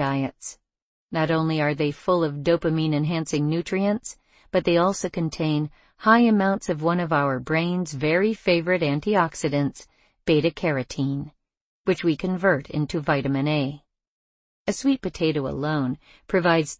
diets. Not only are they full of dopamine-enhancing nutrients, but they also contain high amounts of one of our brain's very favorite antioxidants, beta-carotene, which we convert into vitamin A. A sweet potato alone provides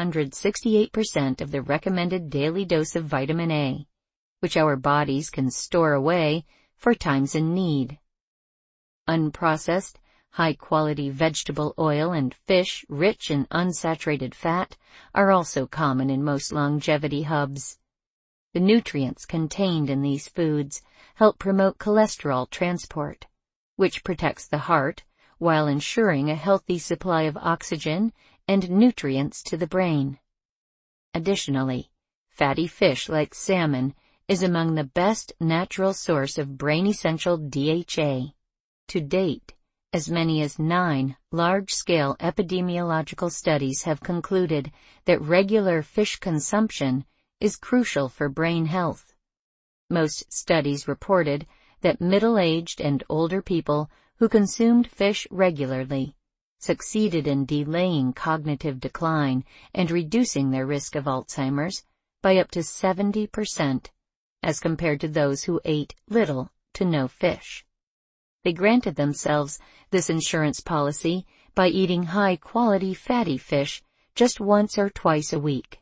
368% of the recommended daily dose of vitamin A, which our bodies can store away for times in need. Unprocessed, high-quality vegetable oil and fish rich in unsaturated fat are also common in most longevity hubs. The nutrients contained in these foods help promote cholesterol transport, which protects the heart while ensuring a healthy supply of oxygen and nutrients to the brain. Additionally, fatty fish like salmon is among the best natural source of brain-essential DHA. To date, as many as 9 large-scale epidemiological studies have concluded that regular fish consumption is crucial for brain health. Most studies reported that middle-aged and older people who consumed fish regularly succeeded in delaying cognitive decline and reducing their risk of Alzheimer's by up to 70%, as compared to those who ate little to no fish. They granted themselves this insurance policy by eating high-quality fatty fish just once or twice a week.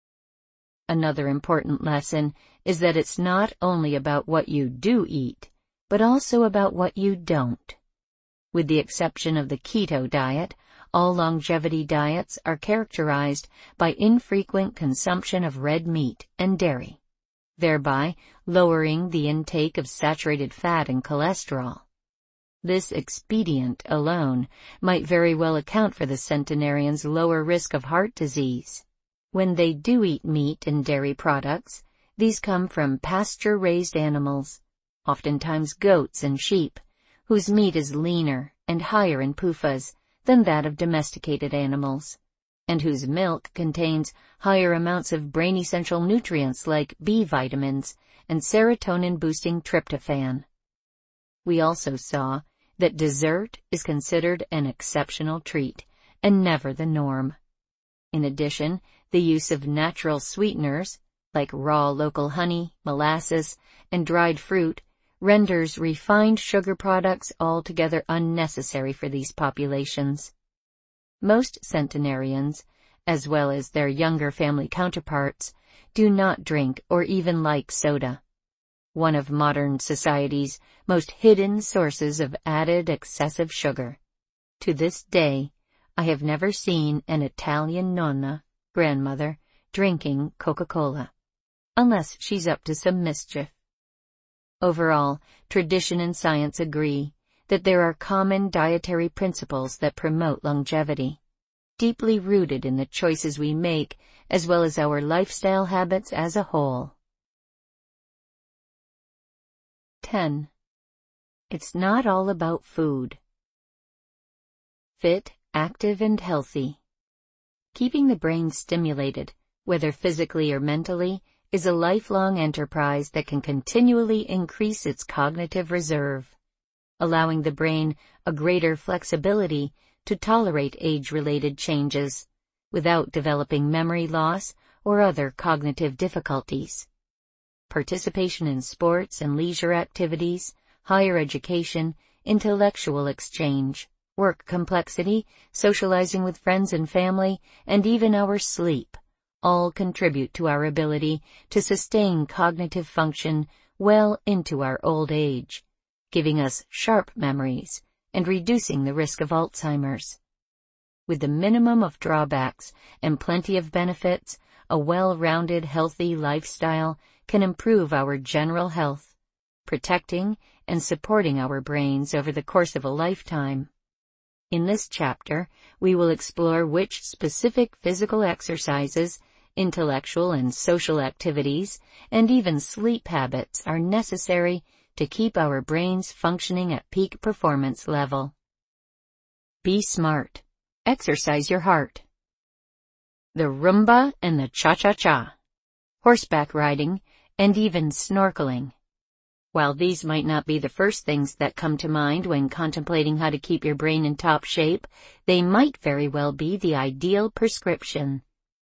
Another important lesson is that it's not only about what you do eat, but also about what you don't. With the exception of the keto diet, all longevity diets are characterized by infrequent consumption of red meat and dairy, thereby lowering the intake of saturated fat and cholesterol. This expedient alone might very well account for the centenarians' lower risk of heart disease. When they do eat meat and dairy products, these come from pasture-raised animals, oftentimes goats and sheep, whose meat is leaner and higher in PUFAs than that of domesticated animals, and whose milk contains higher amounts of brain-essential nutrients like B vitamins and serotonin-boosting tryptophan. We also saw that dessert is considered an exceptional treat and never the norm. In addition, the use of natural sweeteners, like raw local honey, molasses, and dried fruit, renders refined sugar products altogether unnecessary for these populations. Most centenarians, as well as their younger family counterparts, do not drink or even like soda, one of modern society's most hidden sources of added excessive sugar. To this day, I have never seen an Italian nonna, grandmother, drinking Coca-Cola, unless she's up to some mischief. Overall, tradition and science agree that there are common dietary principles that promote longevity, deeply rooted in the choices we make as well as our lifestyle habits as a whole. 10. It's not all about food. Fit, active, and healthy. Keeping the brain stimulated, whether physically or mentally, is a lifelong enterprise that can continually increase its cognitive reserve, allowing the brain a greater flexibility to tolerate age-related changes without developing memory loss or other cognitive difficulties. Participation in sports and leisure activities, higher education, intellectual exchange, work complexity, socializing with friends and family, and even our sleep all contribute to our ability to sustain cognitive function well into our old age, giving us sharp memories and reducing the risk of Alzheimer's. With the minimum of drawbacks and plenty of benefits, a well-rounded, healthy lifestyle can improve our general health, protecting and supporting our brains over the course of a lifetime. In this chapter, we will explore which specific physical exercises, intellectual and social activities, and even sleep habits are necessary to keep our brains functioning at peak performance level. Be smart. Exercise your heart. The Rumba and the Cha-Cha-Cha, horseback riding, and even snorkeling. While these might not be the first things that come to mind when contemplating how to keep your brain in top shape, they might very well be the ideal prescription.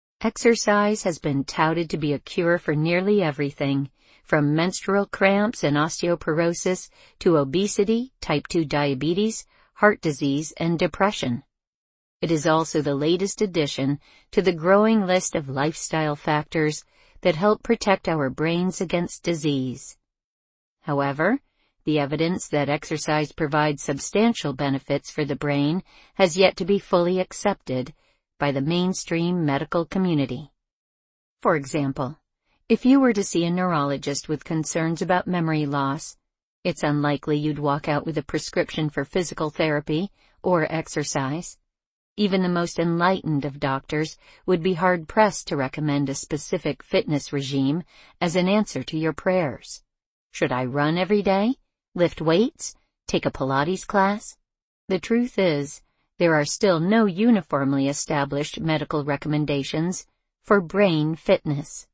Exercise has been touted to be a cure for nearly everything, from menstrual cramps and osteoporosis to obesity, type 2 diabetes, heart disease, and depression. It is also the latest addition to the growing list of lifestyle factors that help protect our brains against disease. However, the evidence that exercise provides substantial benefits for the brain has yet to be fully accepted by the mainstream medical community. For example, if you were to see a neurologist with concerns about memory loss, it's unlikely you'd walk out with a prescription for physical therapy or exercise. Even the most enlightened of doctors would be hard-pressed to recommend a specific fitness regime as an answer to your prayers. Should I run every day? Lift weights? Take a Pilates class? The truth is, there are still no uniformly established medical recommendations for brain fitness.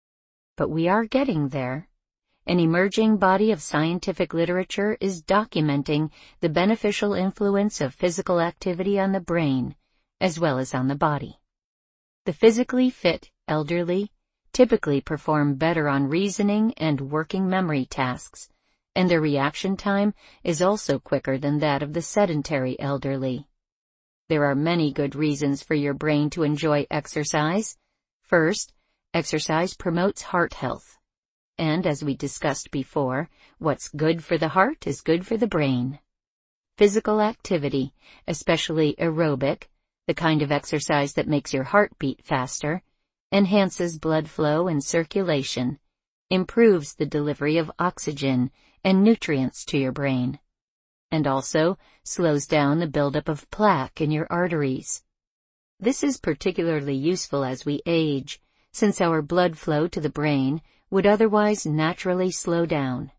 But we are getting there. An emerging body of scientific literature is documenting the beneficial influence of physical activity on the brain, as well as on the body. The physically fit elderly typically perform better on reasoning and working memory tasks, and their reaction time is also quicker than that of the sedentary elderly. There are many good reasons for your brain to enjoy exercise. First, exercise promotes heart health. And as we discussed before, what's good for the heart is good for the brain. Physical activity, especially aerobic, the kind of exercise that makes your heart beat faster, enhances blood flow and circulation, improves the delivery of oxygen and nutrients to your brain, and also slows down the buildup of plaque in your arteries. This is particularly useful as we age, since our blood flow to the brain would otherwise naturally slow down.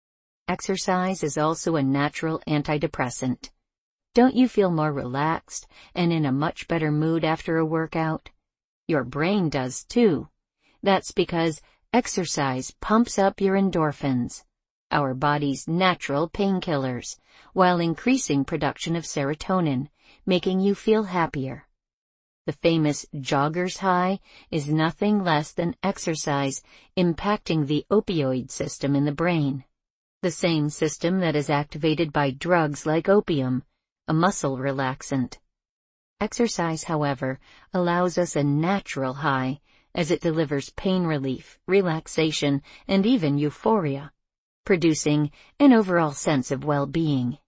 Exercise is also a natural antidepressant. Don't you feel more relaxed and in a much better mood after a workout? Your brain does too. That's because exercise pumps up your endorphins, our body's natural painkillers, while increasing production of serotonin, making you feel happier. The famous jogger's high is nothing less than exercise impacting the opioid system in the brain, the same system that is activated by drugs like opium, a muscle relaxant. Exercise, however, allows us a natural high, as it delivers pain relief, relaxation, and even euphoria, producing an overall sense of well-being.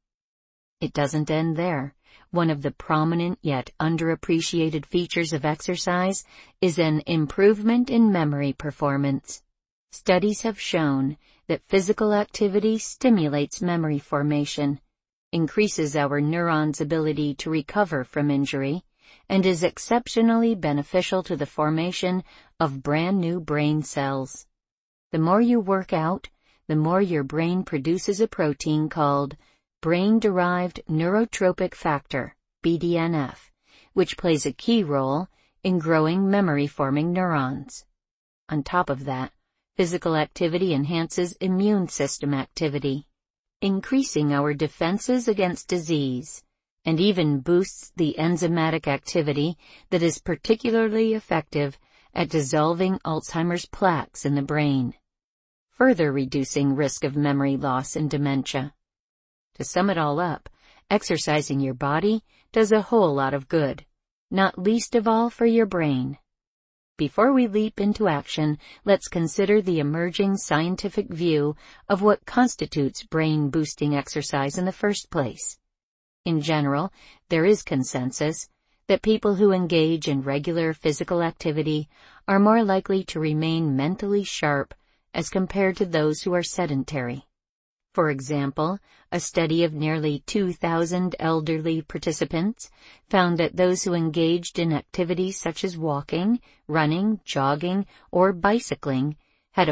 It doesn't end there. One of the prominent yet underappreciated features of exercise is an improvement in memory performance. Studies have shown that physical activity stimulates memory formation, increases our neurons' ability to recover from injury, and is exceptionally beneficial to the formation of brand new brain cells. The more you work out, the more your brain produces a protein called brain-derived neurotrophic factor, BDNF, which plays a key role in growing memory-forming neurons. On top of that, physical activity enhances immune system activity, increasing our defenses against disease, and even boosts the enzymatic activity that is particularly effective at dissolving Alzheimer's plaques in the brain, further reducing risk of memory loss and dementia. To sum it all up, exercising your body does a whole lot of good, not least of all for your brain. Before we leap into action, let's consider the emerging scientific view of what constitutes brain-boosting exercise in the first place. In general, there is consensus that people who engage in regular physical activity are more likely to remain mentally sharp as compared to those who are sedentary. For example, a study of nearly 2,000 elderly participants found that those who engaged in activities such as walking, running, jogging, or bicycling had a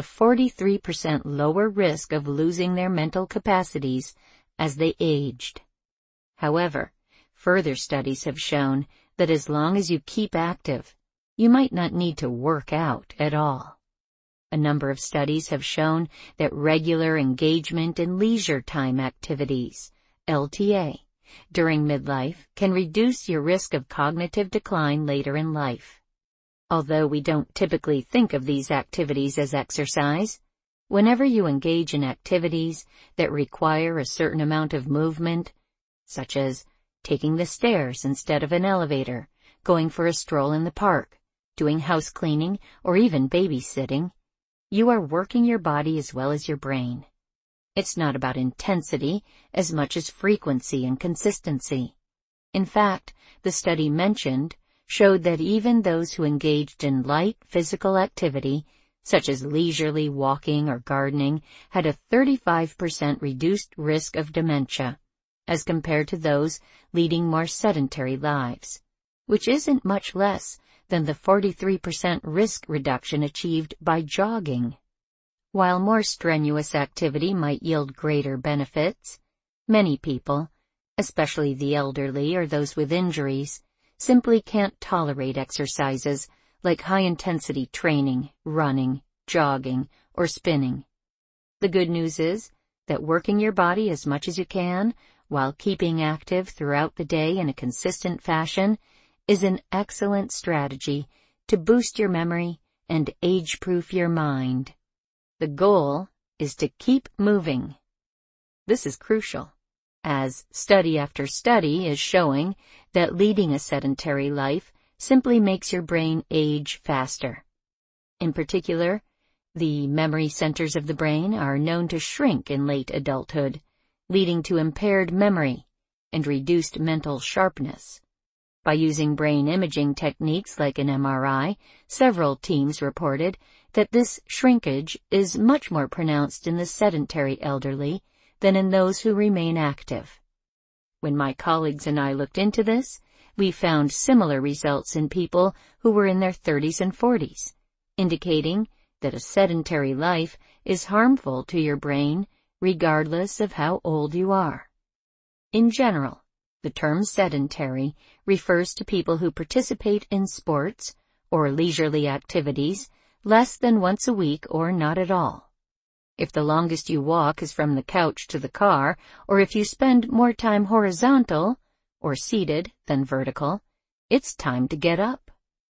43% lower risk of losing their mental capacities as they aged. However, further studies have shown that as long as you keep active, you might not need to work out at all. A number of studies have shown that regular engagement in leisure time activities, LTA, during midlife can reduce your risk of cognitive decline later in life. Although we don't typically think of these activities as exercise, whenever you engage in activities that require a certain amount of movement, such as taking the stairs instead of an elevator, going for a stroll in the park, doing house cleaning, or even babysitting, you are working your body as well as your brain. It's not about intensity as much as frequency and consistency. In fact, the study mentioned showed that even those who engaged in light physical activity, such as leisurely walking or gardening, had a 35% reduced risk of dementia, as compared to those leading more sedentary lives, which isn't much less than the 43% risk reduction achieved by jogging. While more strenuous activity might yield greater benefits, many people, especially the elderly or those with injuries, simply can't tolerate exercises like high-intensity training, running, jogging, or spinning. The good news is that working your body as much as you can while keeping active throughout the day in a consistent fashion is an excellent strategy to boost your memory and age-proof your mind. The goal is to keep moving. This is crucial, as study after study is showing that leading a sedentary life simply makes your brain age faster. In particular, the memory centers of the brain are known to shrink in late adulthood, leading to impaired memory and reduced mental sharpness. By using brain imaging techniques like an MRI, several teams reported that this shrinkage is much more pronounced in the sedentary elderly than in those who remain active. When my colleagues and I looked into this, we found similar results in people who were in their 30s and 40s, indicating that a sedentary life is harmful to your brain regardless of how old you are. In general, the term sedentary refers to people who participate in sports or leisurely activities less than once a week or not at all. If the longest you walk is from the couch to the car, or if you spend more time horizontal or seated than vertical, it's time to get up.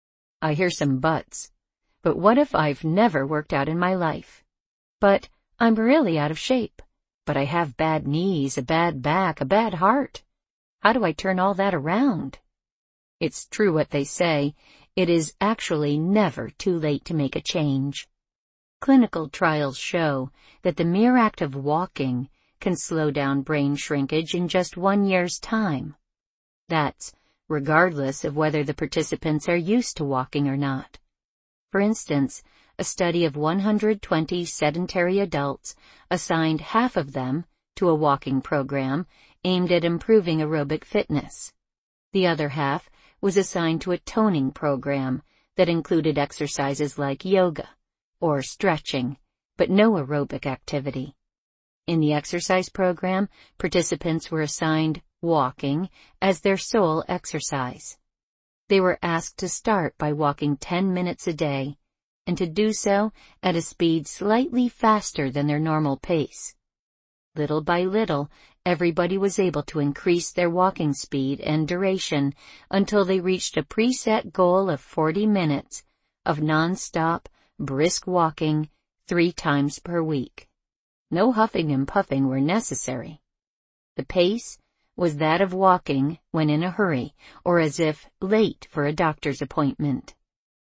I hear some buts. But what if I've never worked out in my life? But I'm really out of shape. But I have bad knees, a bad back, a bad heart. How do I turn all that around? It's true what they say. It is actually never too late to make a change. Clinical trials show that the mere act of walking can slow down brain shrinkage in just 1 year's time. That's regardless of whether the participants are used to walking or not. For instance, a study of 120 sedentary adults assigned half of them to a walking program aimed at improving aerobic fitness. The other half was assigned to a toning program that included exercises like yoga or stretching, but no aerobic activity. In the exercise program, participants were assigned walking as their sole exercise. They were asked to start by walking 10 minutes a day, and to do so at a speed slightly faster than their normal pace. Little by little, everybody was able to increase their walking speed and duration until they reached a preset goal of 40 minutes of non-stop, brisk walking 3 times per week. No huffing and puffing were necessary. The pace was that of walking when in a hurry or as if late for a doctor's appointment.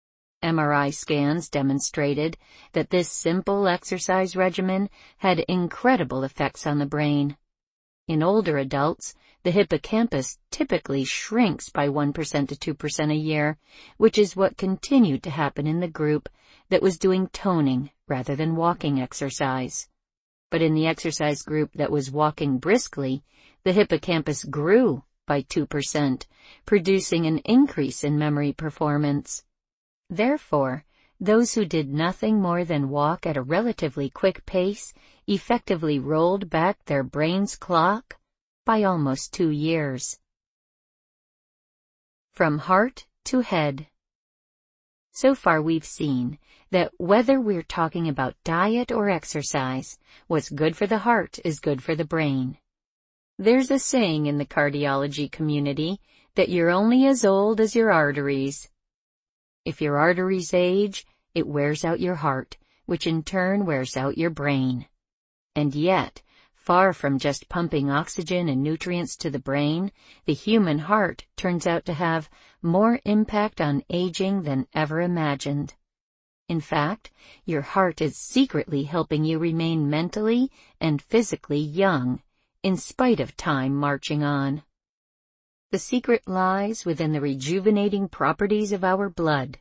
MRI scans demonstrated that this simple exercise regimen had incredible effects on the brain. In older adults, the hippocampus typically shrinks by 1% to 2% a year, which is what continued to happen in the group that was doing toning rather than walking exercise. But in the exercise group that was walking briskly, the hippocampus grew by 2%, producing an increase in memory performance. Therefore, those who did nothing more than walk at a relatively quick pace effectively rolled back their brain's clock by almost 2 years. From heart to head. So far we've seen that whether we're talking about diet or exercise, what's good for the heart is good for the brain. There's a saying in the cardiology community that you're only as old as your arteries. If your arteries age, it wears out your heart, which in turn wears out your brain. And yet, far from just pumping oxygen and nutrients to the brain, the human heart turns out to have more impact on aging than ever imagined. In fact, your heart is secretly helping you remain mentally and physically young, in spite of time marching on. The secret lies within the rejuvenating properties of our blood.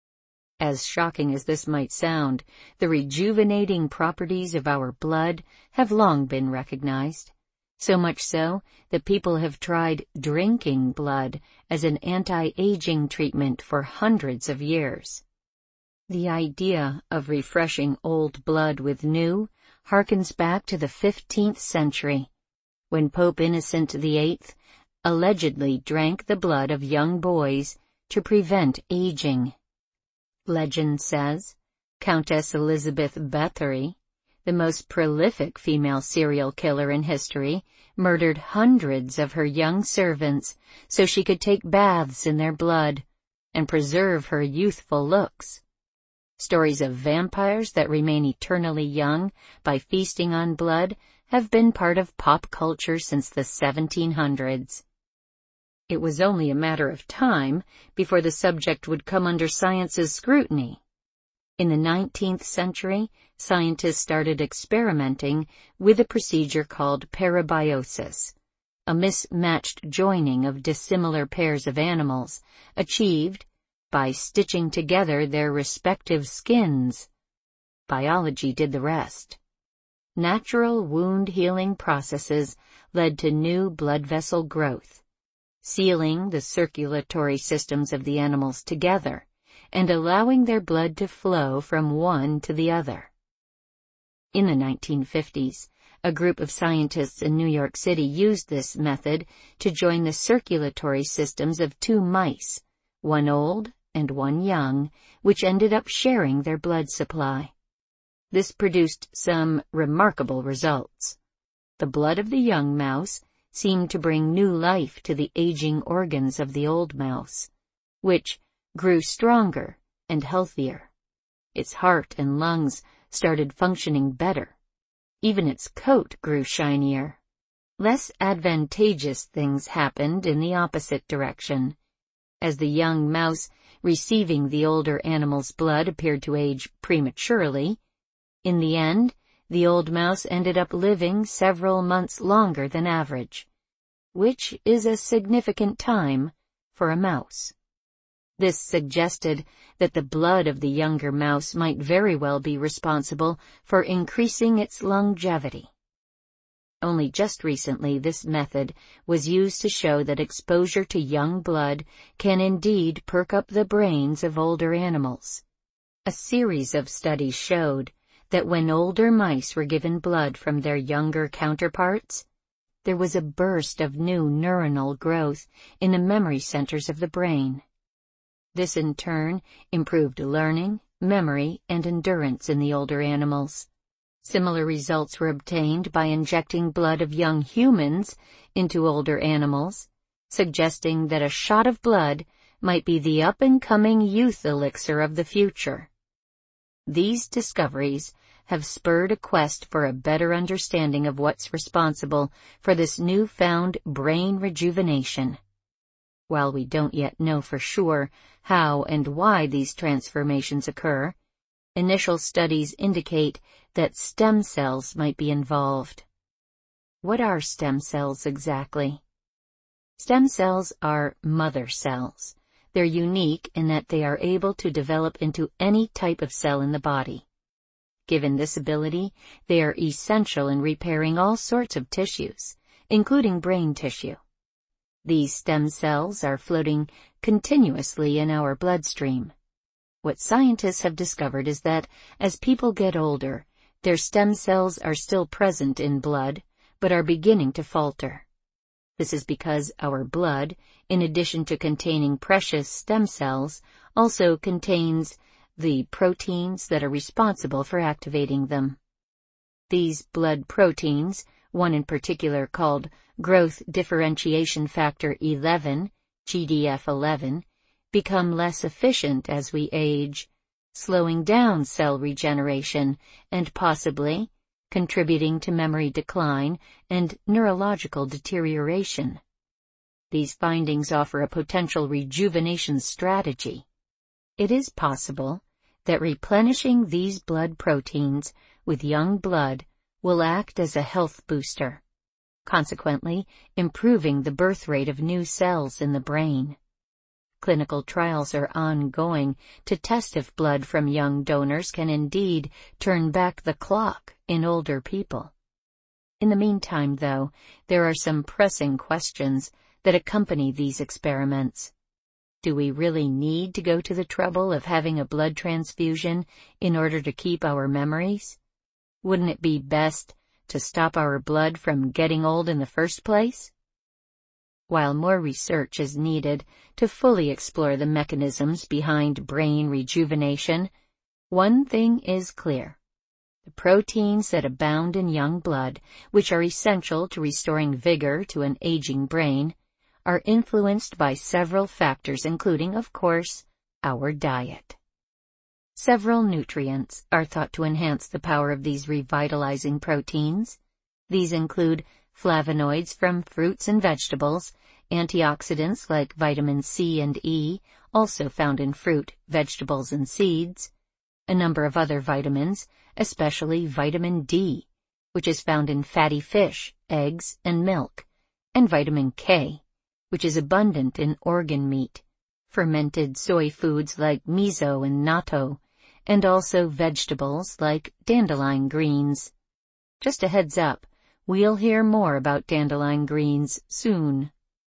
As shocking as this might sound, the rejuvenating properties of our blood have long been recognized. So much so that people have tried drinking blood as an anti-aging treatment for hundreds of years. The idea of refreshing old blood with new harkens back to the 15th century, when Pope Innocent VIII allegedly drank the blood of young boys to prevent aging. Legend says Countess Elizabeth Bathory, the most prolific female serial killer in history, murdered hundreds of her young servants so she could take baths in their blood and preserve her youthful looks. Stories of vampires that remain eternally young by feasting on blood have been part of pop culture since the 1700s. It was only a matter of time before the subject would come under science's scrutiny. In the 19th century, scientists started experimenting with a procedure called parabiosis, a mismatched joining of dissimilar pairs of animals, achieved by stitching together their respective skins. Biology did the rest. Natural wound healing processes led to new blood vessel growth, sealing the circulatory systems of the animals together and allowing their blood to flow from one to the other. In the 1950s, a group of scientists in New York City used this method to join the circulatory systems of two mice, one old and one young, which ended up sharing their blood supply. This produced some remarkable results. The blood of the young mouse seemed to bring new life to the aging organs of the old mouse, which grew stronger and healthier. Its heart and lungs started functioning better. Even its coat grew shinier. Less advantageous things happened in the opposite direction. As the young mouse receiving the older animal's blood appeared to age prematurely, in the end, the old mouse ended up living several months longer than average, which is a significant time for a mouse. This suggested that the blood of the younger mouse might very well be responsible for increasing its longevity. Only just recently this method was used to show that exposure to young blood can indeed perk up the brains of older animals. A series of studies showed that when older mice were given blood from their younger counterparts, there was a burst of new neuronal growth in the memory centers of the brain. This in turn improved learning, memory, and endurance in the older animals. Similar results were obtained by injecting blood of young humans into older animals, suggesting that a shot of blood might be the up-and-coming youth elixir of the future. These discoveries have spurred a quest for a better understanding of what's responsible for this newfound brain rejuvenation. While we don't yet know for sure how and why these transformations occur, initial studies indicate that stem cells might be involved. What are stem cells exactly? Stem cells are mother cells. They're unique in that they are able to develop into any type of cell in the body. Given this ability, they are essential in repairing all sorts of tissues, including brain tissue. These stem cells are floating continuously in our bloodstream. What scientists have discovered is that as people get older, their stem cells are still present in blood, but are beginning to falter. This is because our blood, in addition to containing precious stem cells, also contains the proteins that are responsible for activating them. These blood proteins, one in particular called growth differentiation factor 11, GDF11, become less efficient as we age, slowing down cell regeneration and possibly contributing to memory decline and neurological deterioration. These findings offer a potential rejuvenation strategy. It is possible that replenishing these blood proteins with young blood will act as a health booster, consequently improving the birth rate of new cells in the brain. Clinical trials are ongoing to test if blood from young donors can indeed turn back the clock in older people. In the meantime, though, there are some pressing questions that accompany these experiments. Do we really need to go to the trouble of having a blood transfusion in order to keep our memories? Wouldn't it be best to stop our blood from getting old in the first place? While more research is needed to fully explore the mechanisms behind brain rejuvenation, one thing is clear. The proteins that abound in young blood, which are essential to restoring vigor to an aging brain, are influenced by several factors, including, of course, our diet. Several nutrients are thought to enhance the power of these revitalizing proteins. These include flavonoids from fruits and vegetables, antioxidants like vitamin C and E, also found in fruit, vegetables, and seeds, a number of other vitamins, especially vitamin D, which is found in fatty fish, eggs, and milk, and vitamin K, which is abundant in organ meat, fermented soy foods like miso and natto, and also vegetables like dandelion greens. Just a heads up, we'll hear more about dandelion greens soon.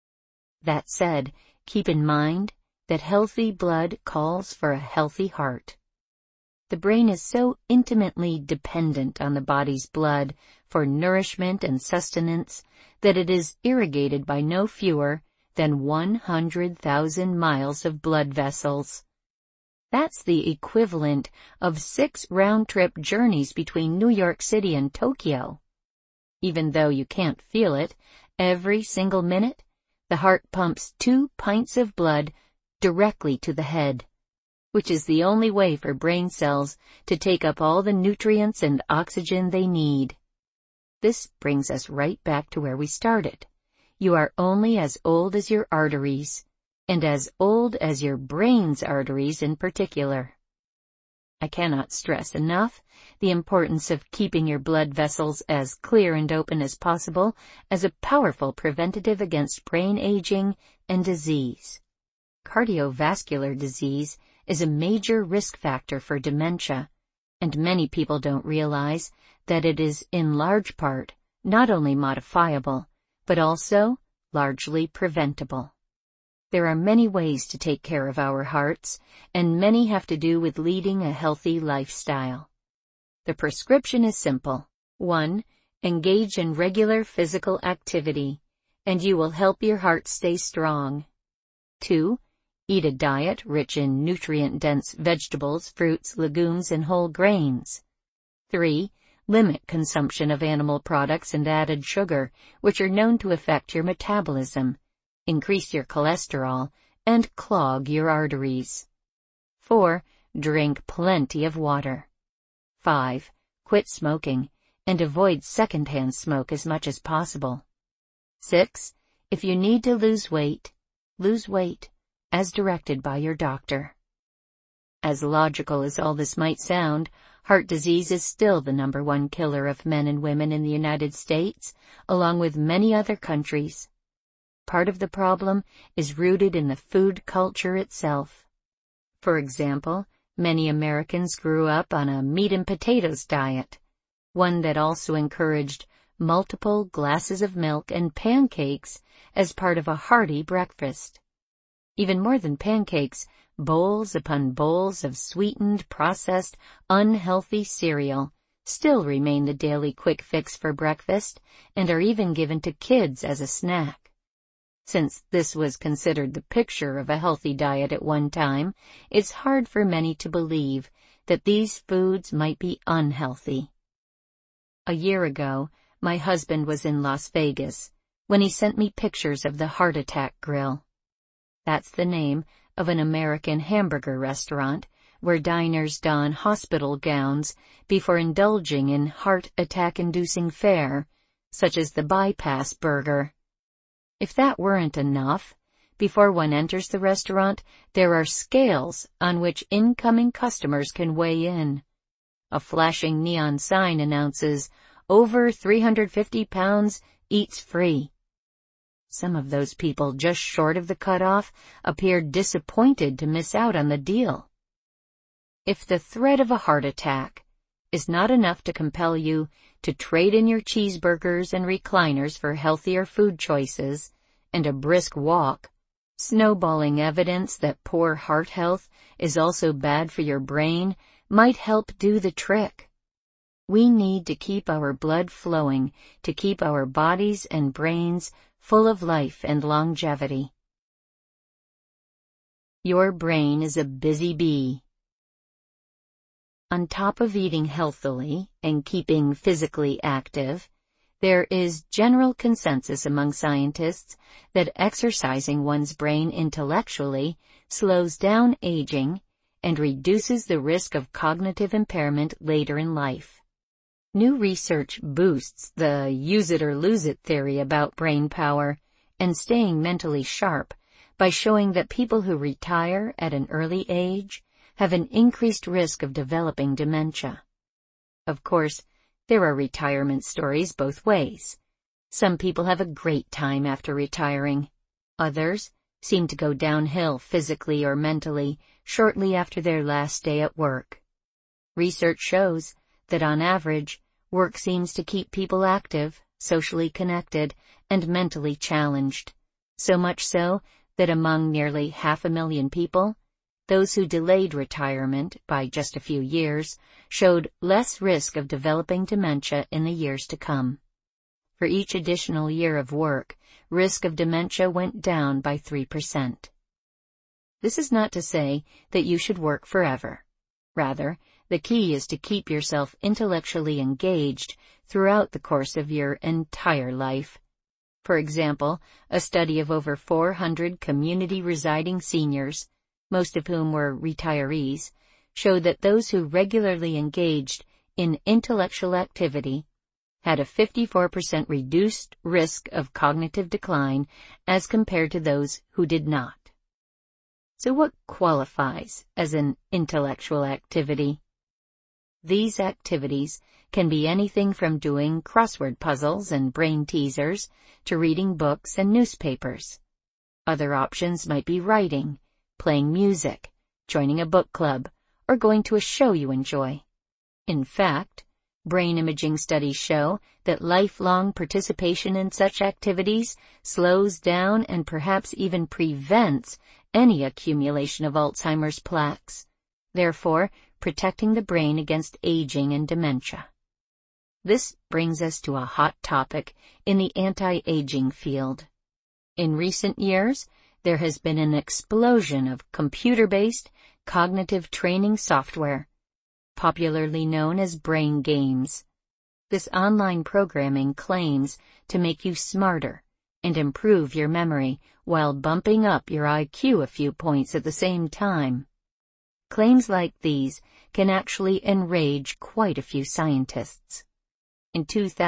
That said, keep in mind that healthy blood calls for a healthy heart. The brain is so intimately dependent on the body's blood for nourishment and sustenance that it is irrigated by no fewer than 100,000 miles of blood vessels. That's the equivalent of 6 round-trip journeys between New York City and Tokyo. Even though you can't feel it, every single minute, the heart pumps 2 pints of blood directly to the head, which is the only way for brain cells to take up all the nutrients and oxygen they need. This brings us right back to where we started. You are only as old as your arteries, and as old as your brain's arteries in particular. I cannot stress enough the importance of keeping your blood vessels as clear and open as possible as a powerful preventative against brain aging and disease. Cardiovascular disease is a major risk factor for dementia, and many people don't realize that it is in large part not only modifiable, but also largely preventable. There are many ways to take care of our hearts, and many have to do with leading a healthy lifestyle. The prescription is simple. 1. Engage in regular physical activity, and you will help your heart stay strong. 2. Eat a diet rich in nutrient-dense vegetables, fruits, legumes, and whole grains. 3. Limit consumption of animal products and added sugar, which are known to affect your metabolism, increase your cholesterol, and clog your arteries. 4. Drink plenty of water. 5. Quit smoking and avoid secondhand smoke as much as possible. 6. If you need to lose weight, as directed by your doctor. As logical as all this might sound, heart disease is still the #1 killer of men and women in the United States, along with many other countries. Part of the problem is rooted in the food culture itself. For example, many Americans grew up on a meat and potatoes diet, one that also encouraged multiple glasses of milk and pancakes as part of a hearty breakfast. Even more than pancakes, bowls upon bowls of sweetened, processed, unhealthy cereal still remain the daily quick fix for breakfast and are even given to kids as a snack. Since this was considered the picture of a healthy diet at one time, it's hard for many to believe that these foods might be unhealthy. A year ago, my husband was in Las Vegas when he sent me pictures of the Heart Attack Grill. That's the name of an American hamburger restaurant where diners don hospital gowns before indulging in heart attack-inducing fare, such as the bypass burger. If that weren't enough, before one enters the restaurant, there are scales on which incoming customers can weigh in. A flashing neon sign announces, "Over 350 pounds, eats free." Some of those people just short of the cutoff appeared disappointed to miss out on the deal. If the threat of a heart attack is not enough to compel you to trade in your cheeseburgers and recliners for healthier food choices and a brisk walk, snowballing evidence that poor heart health is also bad for your brain might help do the trick. We need to keep our blood flowing to keep our bodies and brains full of life and longevity. Your brain is a busy bee. On top of eating healthily and keeping physically active, there is general consensus among scientists that exercising one's brain intellectually slows down aging and reduces the risk of cognitive impairment later in life. New research boosts the use it or lose it theory about brain power and staying mentally sharp by showing that people who retire at an early age have an increased risk of developing dementia. Of course, there are retirement stories both ways. Some people have a great time after retiring. Others seem to go downhill physically or mentally shortly after their last day at work. Research shows that on average, work seems to keep people active, socially connected, and mentally challenged. So much so that among nearly 500,000 people, those who delayed retirement by just a few years showed less risk of developing dementia in the years to come. For each additional year of work, risk of dementia went down by 3%. This is not to say that you should work forever. Rather, the key is to keep yourself intellectually engaged throughout the course of your entire life. For example, a study of over 400 community residing seniors, most of whom were retirees, showed that those who regularly engaged in intellectual activity had a 54% reduced risk of cognitive decline as compared to those who did not. So what qualifies as an intellectual activity? These activities can be anything from doing crossword puzzles and brain teasers to reading books and newspapers. Other options might be writing, playing music, joining a book club, or going to a show you enjoy. In fact, brain imaging studies show that lifelong participation in such activities slows down and perhaps even prevents any accumulation of Alzheimer's plaques, therefore protecting the brain against aging and dementia. This brings us to a hot topic in the anti-aging field. In recent years, there has been an explosion of computer-based cognitive training software, popularly known as brain games. This online programming claims to make you smarter and improve your memory while bumping up your IQ a few points at the same time. Claims like these can actually enrage quite a few scientists. In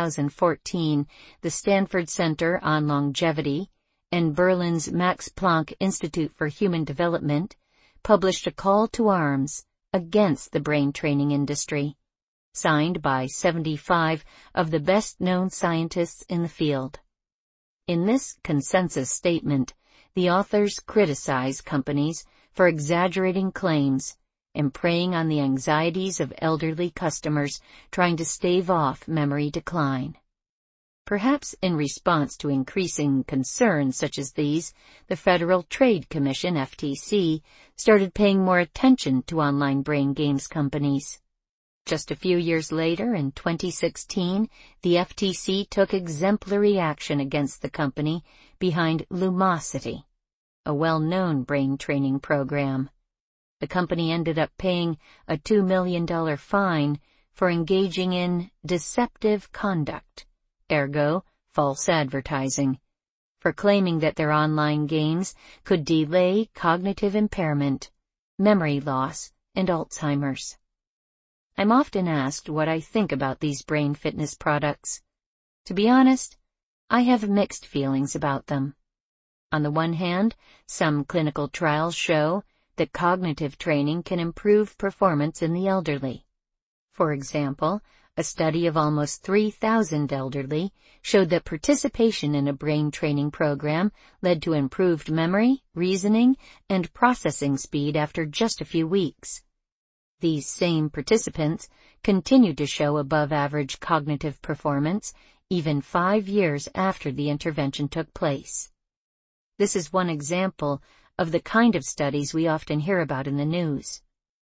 2014, the Stanford Center on Longevity and Berlin's Max Planck Institute for Human Development published a call to arms against the brain training industry, signed by 75 of the best-known scientists in the field. In this consensus statement, the authors criticize companies for exaggerating claims and preying on the anxieties of elderly customers trying to stave off memory decline. Perhaps in response to increasing concerns such as these, the Federal Trade Commission, FTC, started paying more attention to online brain games companies. Just a few years later, in 2016, the FTC took exemplary action against the company behind Lumosity, a well-known brain training program. The company ended up paying a $2 million fine for engaging in deceptive conduct, ergo, false advertising, for claiming that their online games could delay cognitive impairment, memory loss, and Alzheimer's. I'm often asked what I think about these brain fitness products. To be honest, I have mixed feelings about them. On the one hand, some clinical trials show that cognitive training can improve performance in the elderly. For example, a study of almost 3,000 elderly showed that participation in a brain training program led to improved memory, reasoning, and processing speed after just a few weeks. These same participants continued to show above-average cognitive performance even 5 years after the intervention took place. This is one example of the kind of studies we often hear about in the news.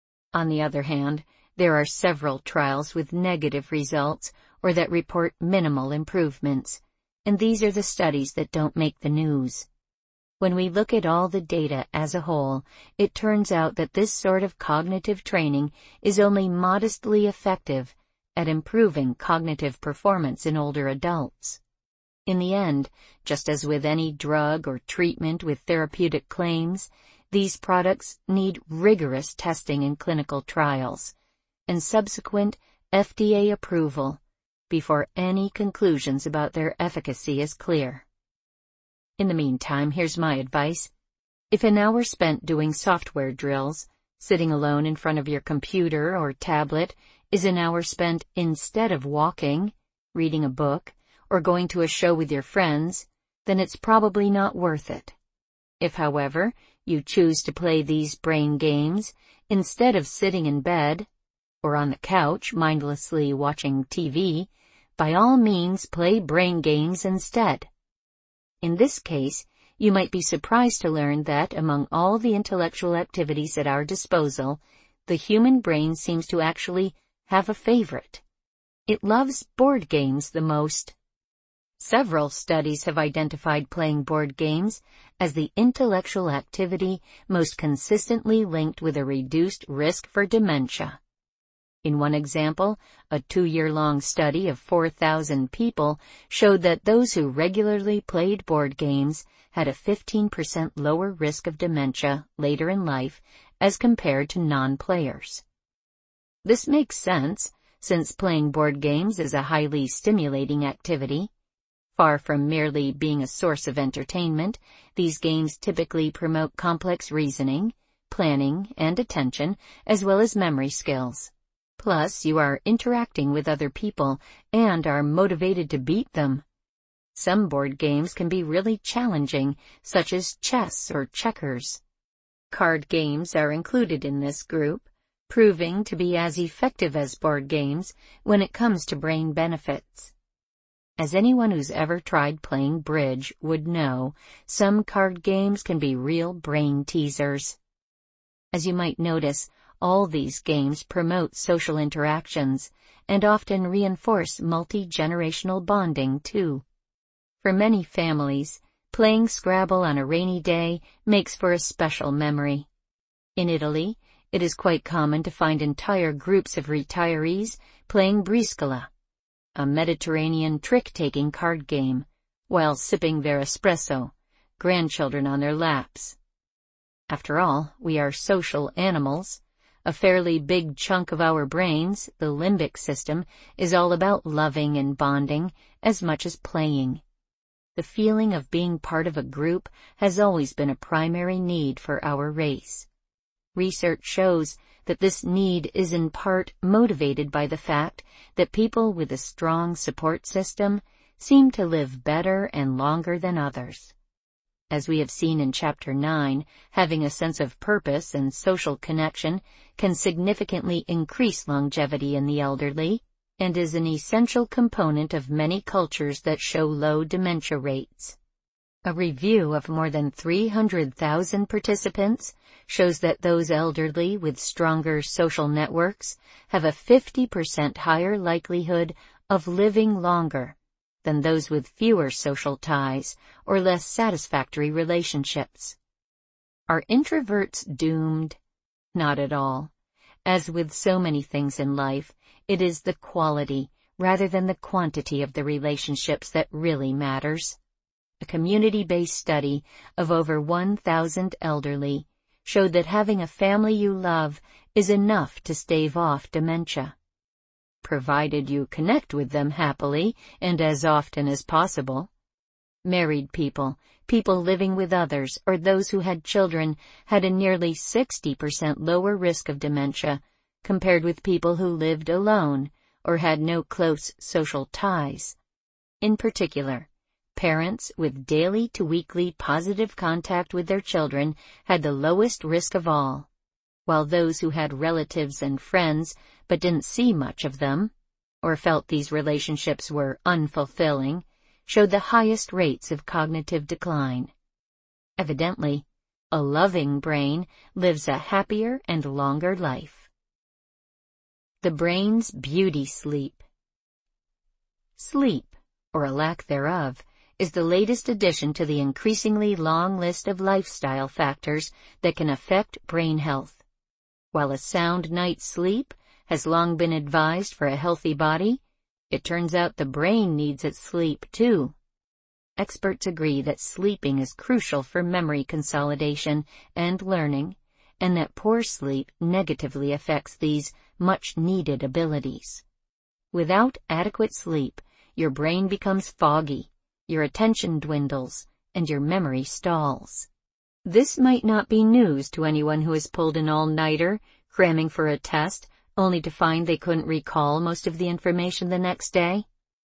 On the other hand, there are several trials with negative results or that report minimal improvements, and these are the studies that don't make the news. When we look at all the data as a whole, it turns out that this sort of cognitive training is only modestly effective at improving cognitive performance in older adults. In the end, just as with any drug or treatment with therapeutic claims, these products need rigorous testing in clinical trials and subsequent FDA approval before any conclusions about their efficacy is clear. In the meantime, here's my advice. If an hour spent doing software drills, sitting alone in front of your computer or tablet, is an hour spent instead of walking, reading a book, or going to a show with your friends, then it's probably not worth it. If, however, you choose to play these brain games instead of sitting in bed or on the couch mindlessly watching TV, by all means play brain games instead. In this case, you might be surprised to learn that among all the intellectual activities at our disposal, the human brain seems to actually have a favorite. It loves board games the most. Several studies have identified playing board games as the intellectual activity most consistently linked with a reduced risk for dementia. In one example, a 2-year-long study of 4,000 people showed that those who regularly played board games had a 15% lower risk of dementia later in life as compared to non-players. This makes sense, since playing board games is a highly stimulating activity. Far from merely being a source of entertainment, these games typically promote complex reasoning, planning, and attention, as well as memory skills. Plus, you are interacting with other people and are motivated to beat them. Some board games can be really challenging, such as chess or checkers. Card games are included in this group, proving to be as effective as board games when it comes to brain benefits. As anyone who's ever tried playing bridge would know, some card games can be real brain teasers. As you might notice, all these games promote social interactions and often reinforce multi-generational bonding too. For many families, playing Scrabble on a rainy day makes for a special memory. In Italy, it is quite common to find entire groups of retirees playing Briscola, a Mediterranean trick-taking card game, while sipping their espresso, grandchildren on their laps. After all, we are social animals. A fairly big chunk of our brains, the limbic system, is all about loving and bonding as much as playing. The feeling of being part of a group has always been a primary need for our race. Research shows that this need is in part motivated by the fact that people with a strong support system seem to live better and longer than others. As we have seen in Chapter 9, having a sense of purpose and social connection can significantly increase longevity in the elderly and is an essential component of many cultures that show low dementia rates. A review of more than 300,000 participants shows that those elderly with stronger social networks have a 50% higher likelihood of living longer than those with fewer social ties or less satisfactory relationships. Are introverts doomed? Not at all. As with so many things in life, it is the quality rather than the quantity of the relationships that really matters. A community-based study of over 1,000 elderly showed that having a family you love is enough to stave off dementia, provided you connect with them happily and as often as possible. Married people, people living with others, or those who had children had a nearly 60% lower risk of dementia compared with people who lived alone or had no close social ties. In particular, parents with daily to weekly positive contact with their children had the lowest risk of all, while those who had relatives and friends but didn't see much of them, or felt these relationships were unfulfilling, showed the highest rates of cognitive decline. Evidently, a loving brain lives a happier and longer life. The brain's beauty sleep. Sleep, or a lack thereof, is the latest addition to the increasingly long list of lifestyle factors that can affect brain health. While a sound night's sleep has long been advised for a healthy body, it turns out the brain needs its sleep too. Experts agree that sleeping is crucial for memory consolidation and learning, and that poor sleep negatively affects these much-needed abilities. Without adequate sleep, your brain becomes foggy, your attention dwindles, and your memory stalls. This might not be news to anyone who has pulled an all-nighter, cramming for a test, only to find they couldn't recall most of the information the next day.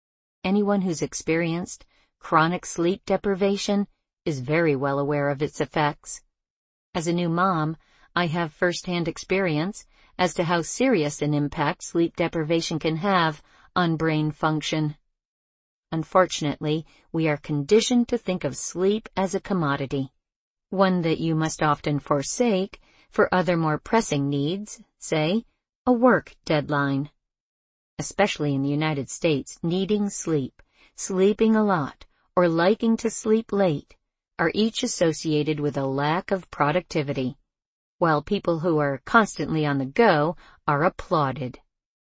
Anyone who's experienced chronic sleep deprivation is very well aware of its effects. As a new mom, I have first-hand experience as to how serious an impact sleep deprivation can have on brain function. Unfortunately, we are conditioned to think of sleep as a commodity, one that you must often forsake for other more pressing needs, say, a work deadline. Especially in the United States, needing sleep, sleeping a lot, or liking to sleep late are each associated with a lack of productivity, while people who are constantly on the go are applauded.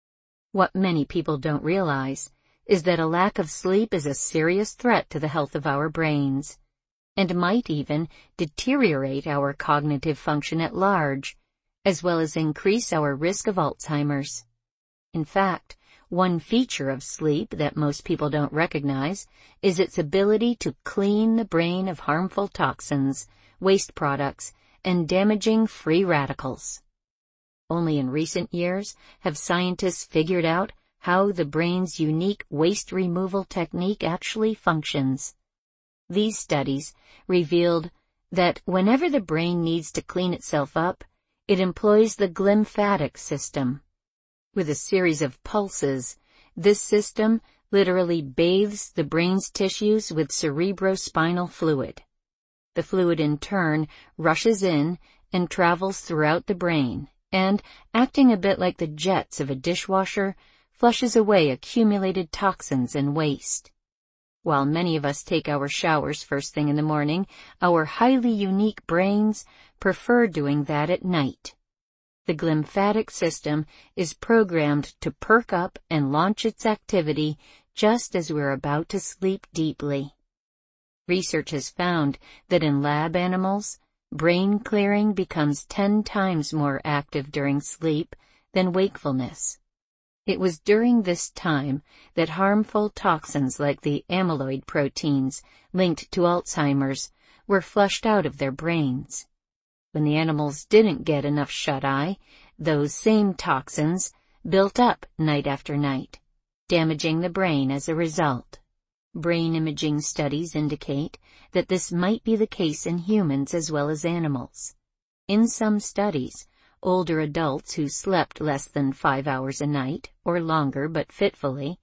What many people don't realize is that a lack of sleep is a serious threat to the health of our brains, and might even deteriorate our cognitive function at large, as well as increase our risk of Alzheimer's. In fact, one feature of sleep that most people don't recognize is its ability to clean the brain of harmful toxins, waste products, and damaging free radicals. Only in recent years have scientists figured out how the brain's unique waste removal technique actually functions. These studies revealed that whenever the brain needs to clean itself up, it employs the glymphatic system. With a series of pulses, this system literally bathes the brain's tissues with cerebrospinal fluid. The fluid in turn rushes in and travels throughout the brain, and, acting a bit like the jets of a dishwasher, flushes away accumulated toxins and waste. While many of us take our showers first thing in the morning, our highly unique brains prefer doing that at night. The glymphatic system is programmed to perk up and launch its activity just as we're about to sleep deeply. Research has found that in lab animals, brain clearing becomes 10 times more active during sleep than wakefulness. It was during this time that harmful toxins like the amyloid proteins linked to Alzheimer's were flushed out of their brains. When the animals didn't get enough shut-eye, those same toxins built up night after night, damaging the brain as a result. Brain imaging studies indicate that this might be the case in humans as well as animals. In some studies, older adults who slept less than 5 hours a night, or longer but fitfully,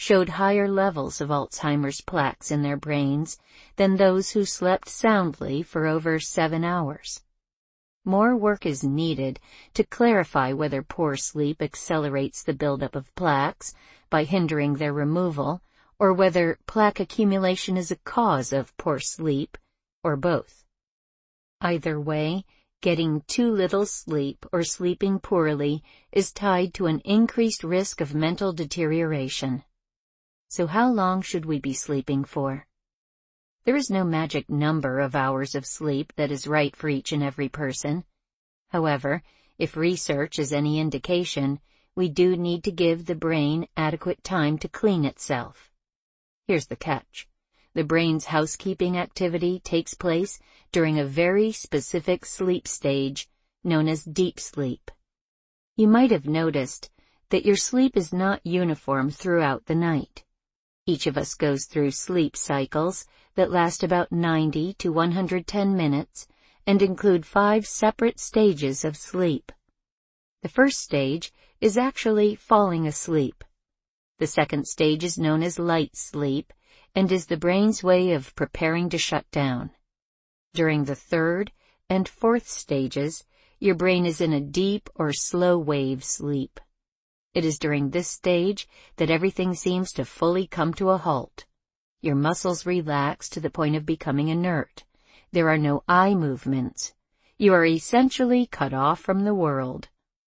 showed higher levels of Alzheimer's plaques in their brains than those who slept soundly for over 7 hours. More work is needed to clarify whether poor sleep accelerates the buildup of plaques by hindering their removal, or whether plaque accumulation is a cause of poor sleep, or both. Either way, getting too little sleep or sleeping poorly is tied to an increased risk of mental deterioration. So how long should we be sleeping for? There is no magic number of hours of sleep that is right for each and every person. However, if research is any indication, we do need to give the brain adequate time to clean itself. Here's the catch. The brain's housekeeping activity takes place during a very specific sleep stage known as deep sleep. You might have noticed that your sleep is not uniform throughout the night. Each of us goes through sleep cycles that last about 90 to 110 minutes and include 5 separate stages of sleep. The first stage is actually falling asleep. The second stage is known as light sleep and is the brain's way of preparing to shut down. During the third and fourth stages, your brain is in a deep or slow wave sleep. It is during this stage that everything seems to fully come to a halt. Your muscles relax to the point of becoming inert. There are no eye movements. You are essentially cut off from the world.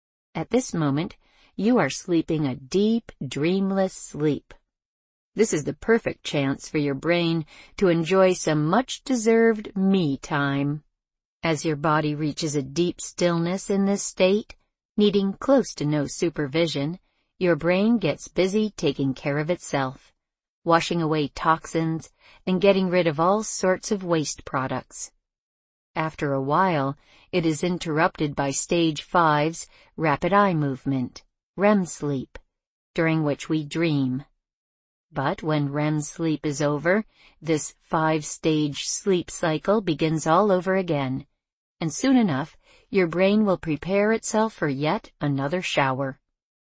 At this moment, you are sleeping a deep, dreamless sleep. This is the perfect chance for your brain to enjoy some much-deserved me time. As your body reaches a deep stillness in this state, needing close to no supervision, your brain gets busy taking care of itself, washing away toxins and getting rid of all sorts of waste products. After a while, it is interrupted by stage 5's rapid eye movement, REM sleep, during which we dream. But when REM sleep is over, this 5-stage sleep cycle begins all over again, and soon enough, your brain will prepare itself for yet another shower.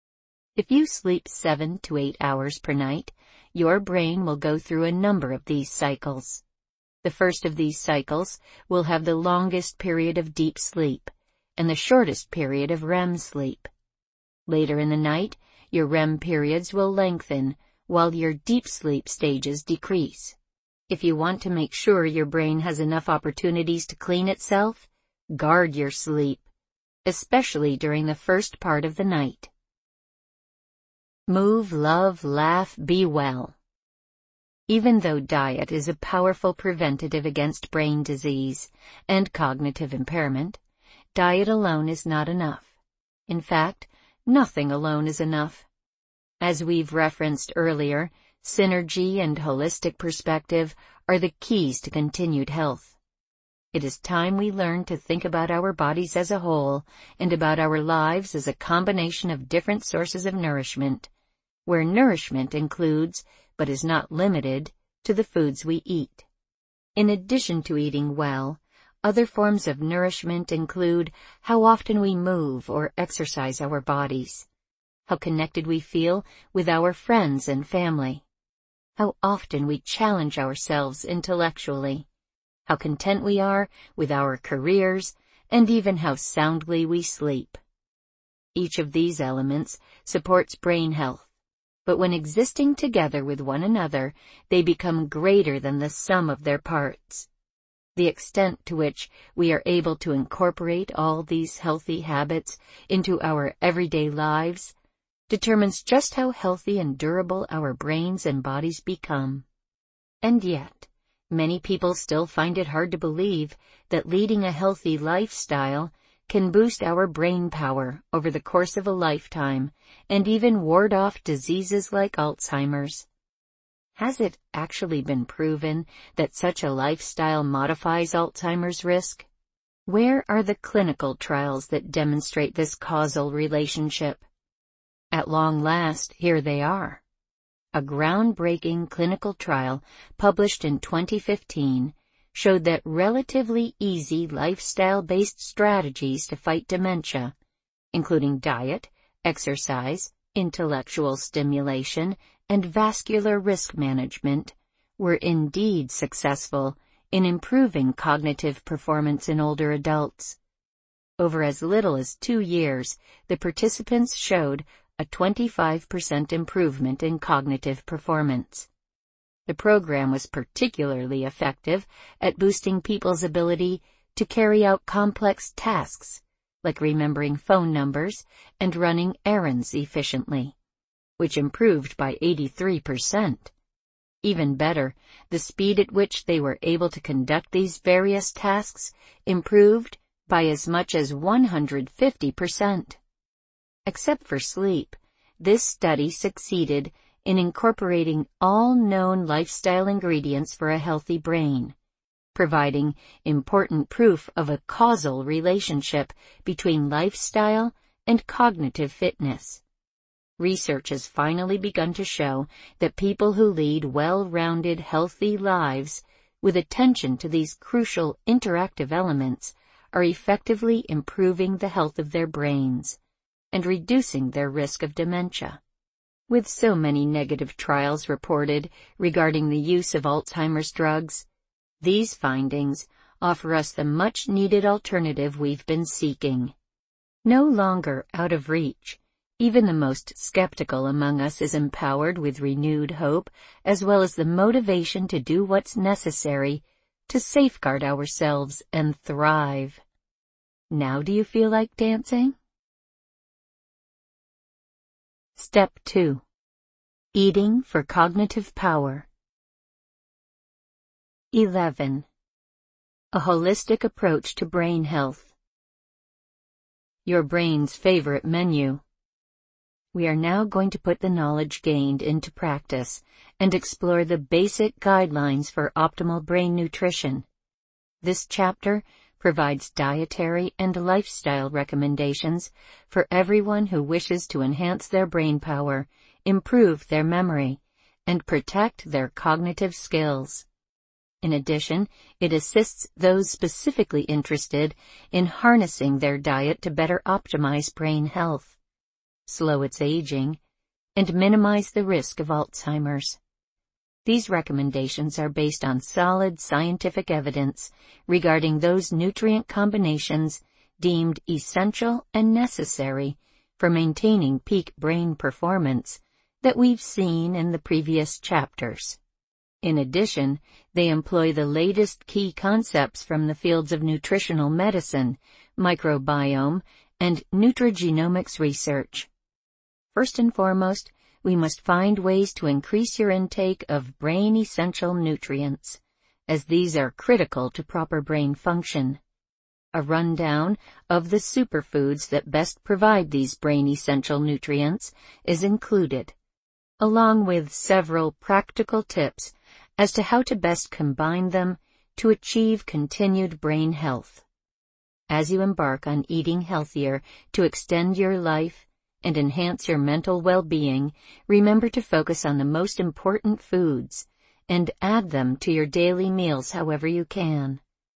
If you sleep 7 to 8 hours per night, your brain will go through a number of these cycles. The first of these cycles will have the longest period of deep sleep and the shortest period of REM sleep. Later in the night, your REM periods will lengthen while your deep sleep stages decrease. If you want to make sure your brain has enough opportunities to clean itself, guard your sleep, especially during the first part of the night. Move, love, laugh, be well. Even though diet is a powerful preventative against brain disease and cognitive impairment, diet alone is not enough. In fact, nothing alone is enough. As we've referenced earlier, synergy and holistic perspective are the keys to continued health. It is time we learn to think about our bodies as a whole and about our lives as a combination of different sources of nourishment, where nourishment includes, but is not limited, to the foods we eat. In addition to eating well, other forms of nourishment include how often we move or exercise our bodies, how connected we feel with our friends and family, how often we challenge ourselves intellectually, how content we are with our careers, and even how soundly we sleep. Each of these elements supports brain health, but when existing together with one another, they become greater than the sum of their parts. The extent to which we are able to incorporate all these healthy habits into our everyday lives determines just how healthy and durable our brains and bodies become. And yet, many people still find it hard to believe that leading a healthy lifestyle can boost our brain power over the course of a lifetime and even ward off diseases like Alzheimer's. Has it actually been proven that such a lifestyle modifies Alzheimer's risk? Where are the clinical trials that demonstrate this causal relationship? At long last, here they are. A groundbreaking clinical trial published in 2015 showed that relatively easy lifestyle-based strategies to fight dementia, including diet, exercise, intellectual stimulation, and vascular risk management were indeed successful in improving cognitive performance in older adults. Over as little as 2 years, the participants showed a 25% improvement in cognitive performance. The program was particularly effective at boosting people's ability to carry out complex tasks, like remembering phone numbers and running errands efficiently, which improved by 83%. Even better, the speed at which they were able to conduct these various tasks improved by as much as 150%. Except for sleep, this study succeeded in incorporating all known lifestyle ingredients for a healthy brain, providing important proof of a causal relationship between lifestyle and cognitive fitness. Research has finally begun to show that people who lead well-rounded, healthy lives with attention to these crucial interactive elements are effectively improving the health of their brains and reducing their risk of dementia. With so many negative trials reported regarding the use of Alzheimer's drugs, these findings offer us the much-needed alternative we've been seeking. No longer out of reach, even the most skeptical among us is empowered with renewed hope, as well as the motivation to do what's necessary to safeguard ourselves and thrive. Now do you feel like dancing? Step 2. Eating for cognitive power. 11. A holistic approach to brain health. Your brain's favorite menu. We are now going to put the knowledge gained into practice and explore the basic guidelines for optimal brain nutrition. This chapter provides dietary and lifestyle recommendations for everyone who wishes to enhance their brain power, improve their memory, and protect their cognitive skills. In addition, it assists those specifically interested in harnessing their diet to better optimize brain health, slow its aging, and minimize the risk of Alzheimer's. These recommendations are based on solid scientific evidence regarding those nutrient combinations deemed essential and necessary for maintaining peak brain performance that we've seen in the previous chapters. In addition, they employ the latest key concepts from the fields of nutritional medicine, microbiome, and nutrigenomics research. First and foremost, we must find ways to increase your intake of brain-essential nutrients, as these are critical to proper brain function. A rundown of the superfoods that best provide these brain-essential nutrients is included, along with several practical tips as to how to best combine them to achieve continued brain health. As you embark on eating healthier to extend your life and enhance your mental well-being, remember to focus on the most important foods and add them to your daily meals however you can.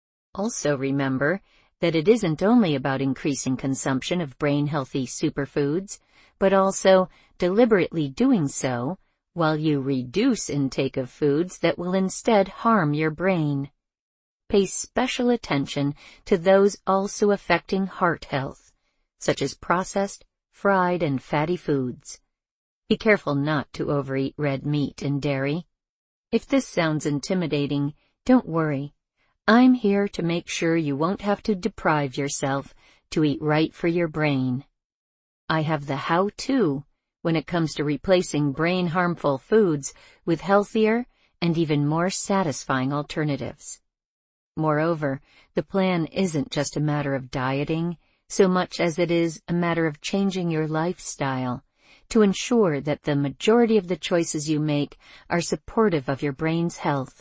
Also remember that it isn't only about increasing consumption of brain-healthy superfoods, but also deliberately doing so while you reduce intake of foods that will instead harm your brain. Pay special attention to those also affecting heart health, such as processed, fried, and fatty foods. Be careful not to overeat red meat and dairy. If this sounds intimidating, don't worry. I'm here to make sure you won't have to deprive yourself to eat right for your brain. I have the how-to when it comes to replacing brain-harmful foods with healthier and even more satisfying alternatives. Moreover, the plan isn't just a matter of dieting, so much as it is a matter of changing your lifestyle to ensure that the majority of the choices you make are supportive of your brain's health.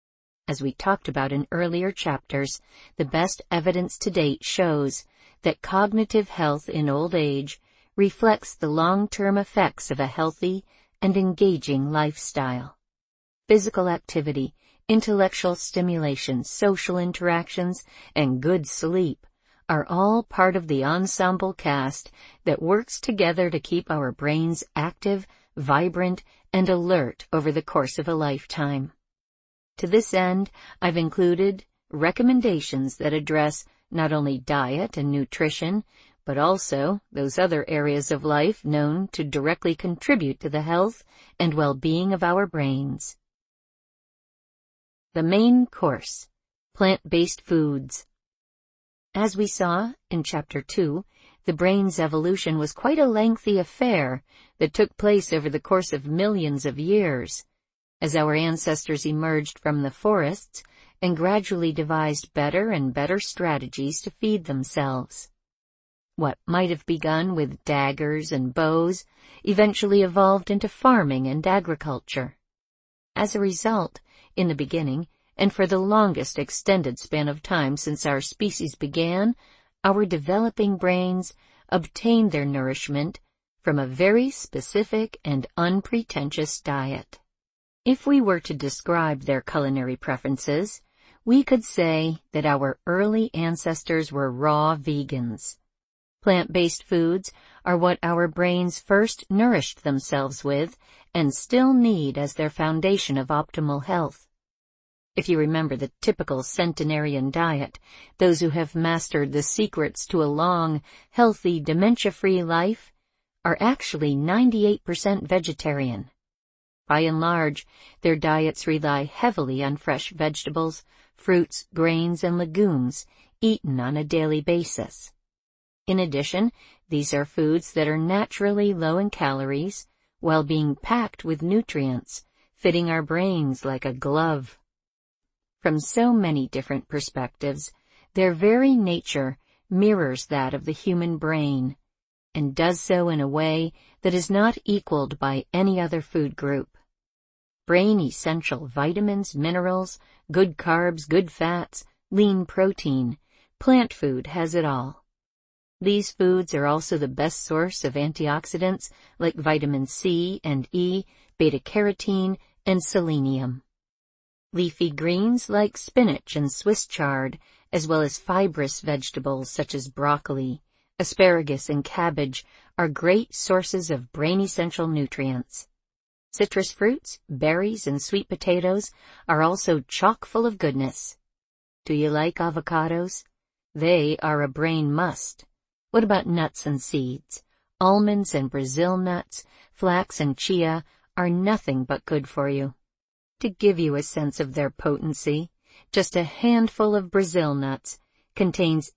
As we talked about in earlier chapters, the best evidence to date shows that cognitive health in old age reflects the long-term effects of a healthy and engaging lifestyle. Physical activity, intellectual stimulation, social interactions, and good sleep are all part of the ensemble cast that works together to keep our brains active, vibrant, and alert over the course of a lifetime. To this end, I've included recommendations that address not only diet and nutrition, but also those other areas of life known to directly contribute to the health and well-being of our brains. The main course: plant-based foods. As we saw in Chapter 2, the brain's evolution was quite a lengthy affair that took place over the course of millions of years, as our ancestors emerged from the forests and gradually devised better and better strategies to feed themselves. What might have begun with daggers and bows eventually evolved into farming and agriculture. As a result, in the beginning, and for the longest extended span of time since our species began, our developing brains obtained their nourishment from a very specific and unpretentious diet. If we were to describe their culinary preferences, we could say that our early ancestors were raw vegans. Plant-based foods are what our brains first nourished themselves with and still need as their foundation of optimal health. If you remember the typical centenarian diet, those who have mastered the secrets to a long, healthy, dementia-free life are actually 98% vegetarian. By and large, their diets rely heavily on fresh vegetables, fruits, grains, and legumes eaten on a daily basis. In addition, these are foods that are naturally low in calories, while being packed with nutrients, fitting our brains like a glove. From so many different perspectives, their very nature mirrors that of the human brain, and does so in a way that is not equaled by any other food group. Brain-essential vitamins, minerals, good carbs, good fats, lean protein, plant food has it all. These foods are also the best source of antioxidants like vitamin C and E, beta-carotene, and selenium. Leafy greens like spinach and Swiss chard, as well as fibrous vegetables such as broccoli, asparagus, and cabbage are great sources of brain-essential nutrients. Citrus fruits, berries, and sweet potatoes are also chock full of goodness. Do you like avocados? They are a brain must. What about nuts and seeds? Almonds and Brazil nuts, flax and chia are nothing but good for you. To give you a sense of their potency, just a handful of Brazil nuts contains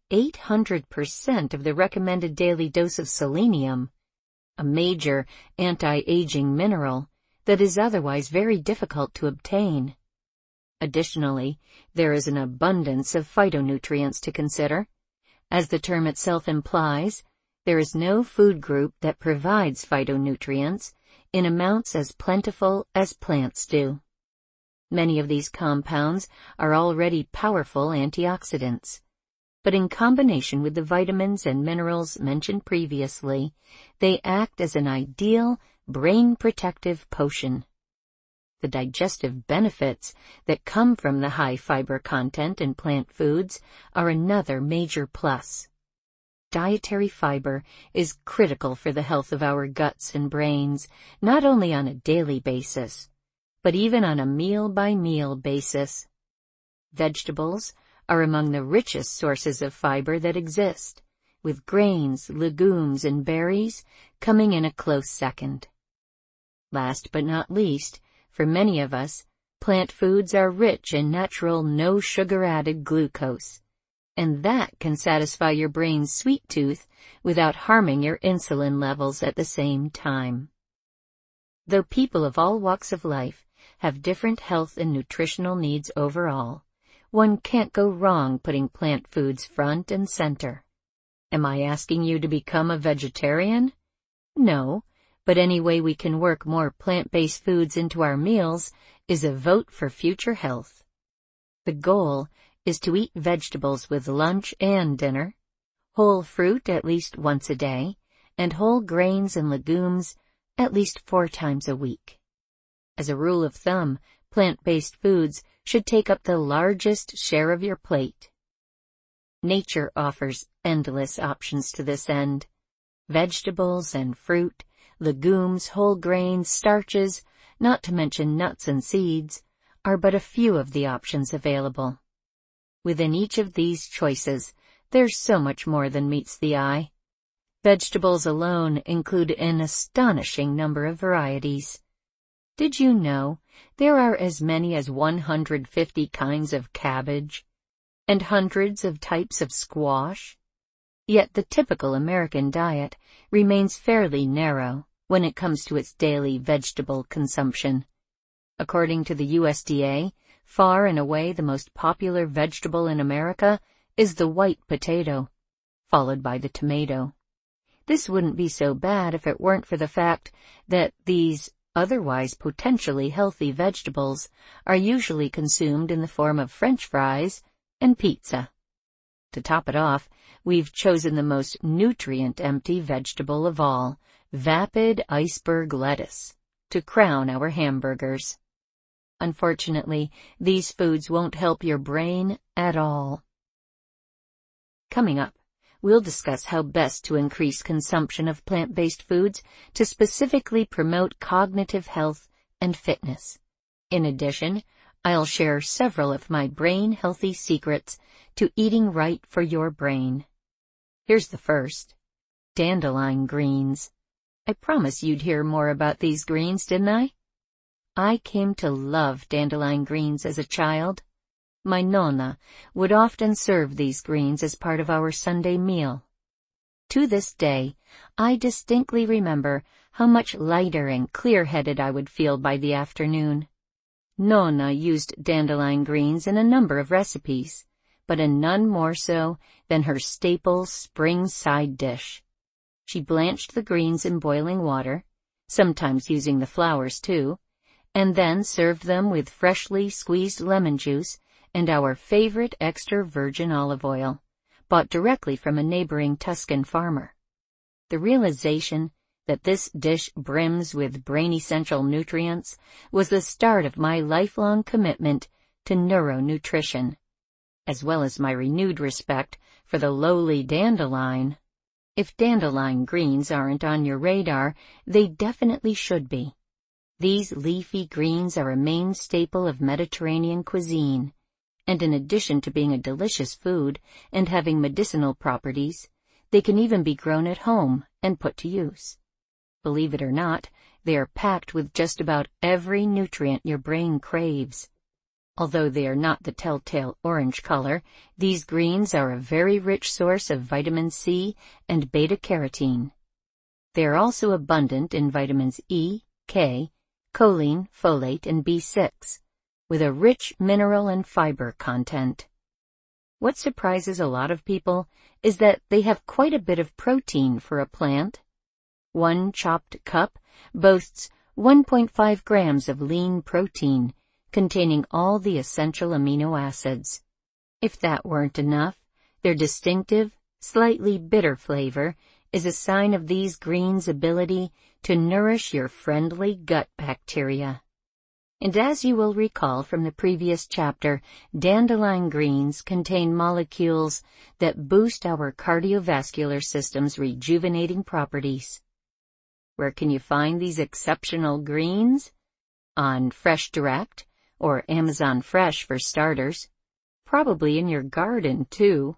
800% of the recommended daily dose of selenium, a major anti-aging mineral that is otherwise very difficult to obtain. Additionally, there is an abundance of phytonutrients to consider. As the term itself implies, there is no food group that provides phytonutrients in amounts as plentiful as plants do. Many of these compounds are already powerful antioxidants, but in combination with the vitamins and minerals mentioned previously, they act as an ideal brain protective potion. The digestive benefits that come from the high fiber content in plant foods are another major plus. Dietary fiber is critical for the health of our guts and brains, not only on a daily basis, but even on a meal-by-meal basis. Vegetables are among the richest sources of fiber that exist, with grains, legumes, and berries coming in a close second. Last but not least, for many of us, plant foods are rich in natural no-sugar-added glucose, and that can satisfy your brain's sweet tooth without harming your insulin levels at the same time. Though people of all walks of life have different health and nutritional needs overall, one can't go wrong putting plant foods front and center. Am I asking you to become a vegetarian? No. But any way we can work more plant-based foods into our meals is a vote for future health. The goal is to eat vegetables with lunch and dinner, whole fruit at least once a day, and whole grains and legumes at least 4 times a week. As a rule of thumb, plant-based foods should take up the largest share of your plate. Nature offers endless options to this end. Vegetables and fruit, legumes, whole grains, starches, not to mention nuts and seeds, are but a few of the options available. Within each of these choices, there's so much more than meets the eye. Vegetables alone include an astonishing number of varieties. Did you know there are as many as 150 kinds of cabbage and hundreds of types of squash? Yet the typical American diet remains fairly narrow when it comes to its daily vegetable consumption. According to the USDA, far and away the most popular vegetable in America is the white potato, followed by the tomato. This wouldn't be so bad if it weren't for the fact that these otherwise potentially healthy vegetables are usually consumed in the form of French fries and pizza. To top it off, we've chosen the most nutrient-empty vegetable of all, vapid iceberg lettuce, to crown our hamburgers. Unfortunately, these foods won't help your brain at all. Coming up, we'll discuss how best to increase consumption of plant-based foods to specifically promote cognitive health and fitness. In addition, I'll share several of my brain-healthy secrets to eating right for your brain. Here's the first. Dandelion greens. I promised you'd hear more about these greens, didn't I? I came to love dandelion greens as a child. My nonna would often serve these greens as part of our Sunday meal. To this day, I distinctly remember how much lighter and clear-headed I would feel by the afternoon. Nonna used dandelion greens in a number of recipes, but in none more so than her staple spring side dish. She blanched the greens in boiling water, sometimes using the flowers too, and then served them with freshly squeezed lemon juice and our favorite extra virgin olive oil, bought directly from a neighboring Tuscan farmer. The realization that this dish brims with brain-essential nutrients was the start of my lifelong commitment to neuronutrition, as well as my renewed respect for the lowly dandelion. If dandelion greens aren't on your radar, they definitely should be. These leafy greens are a main staple of Mediterranean cuisine, and in addition to being a delicious food and having medicinal properties, they can even be grown at home and put to use. Believe it or not, they are packed with just about every nutrient your brain craves. Although they are not the telltale orange color, these greens are a very rich source of vitamin C and beta-carotene. They are also abundant in vitamins E, K, choline, folate, and B6, with a rich mineral and fiber content. What surprises a lot of people is that they have quite a bit of protein for a plant. One chopped cup boasts 1.5 grams of lean protein, containing all the essential amino acids. If that weren't enough, their distinctive, slightly bitter flavor is a sign of these greens' ability to nourish your friendly gut bacteria. And as you will recall from the previous chapter, dandelion greens contain molecules that boost our cardiovascular system's rejuvenating properties. Where can you find these exceptional greens? On Fresh Direct, or Amazon Fresh for starters. Probably in your garden, too.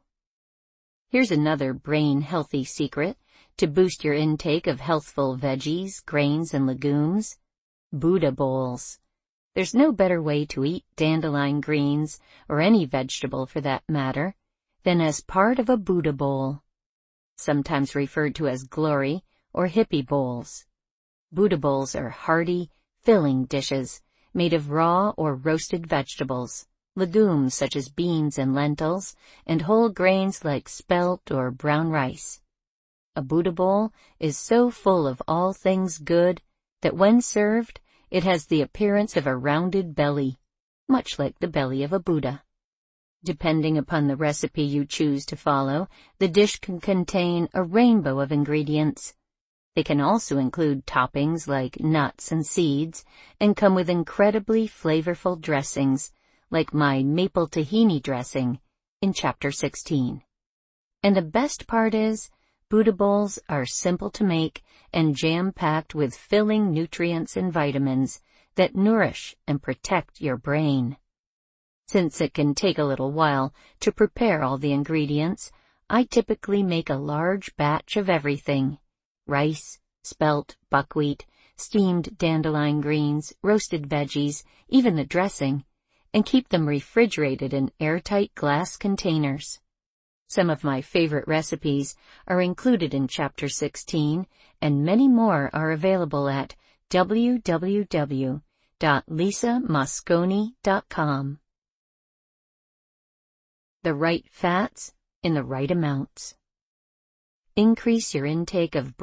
Here's another brain-healthy secret to boost your intake of healthful veggies, grains, and legumes. Buddha bowls. There's no better way to eat dandelion greens, or any vegetable for that matter, than as part of a Buddha bowl, sometimes referred to as glory or hippie bowls. Buddha bowls are hearty, filling dishes made of raw or roasted vegetables, legumes such as beans and lentils, and whole grains like spelt or brown rice. A Buddha bowl is so full of all things good that when served, it has the appearance of a rounded belly, much like the belly of a Buddha. Depending upon the recipe you choose to follow, the dish can contain a rainbow of ingredients. They can also include toppings like nuts and seeds, and come with incredibly flavorful dressings, like my maple tahini dressing in Chapter 16. And the best part is, Buddha bowls are simple to make and jam-packed with filling nutrients and vitamins that nourish and protect your brain. Since it can take a little while to prepare all the ingredients, I typically make a large batch of everything: rice, spelt, buckwheat, steamed dandelion greens, roasted veggies, even the dressing, and keep them refrigerated in airtight glass containers. Some of my favorite recipes are included in Chapter 16, and many more are available at www.lisamosconi.com. The right fats in the right amounts. Increase your intake of